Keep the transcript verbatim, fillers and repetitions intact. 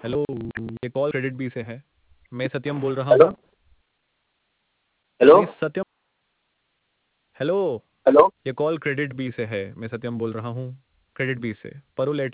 Hello, ये call credit B से है। मैं सत्यम बोल रहा हेलो हूँ। हेलो मैं सत्यम। हेलो, हेलो ये कॉल क्रेडिट बी से है। मैं सत्यम बोल रहा हूँ, क्रेडिट बी से। परुल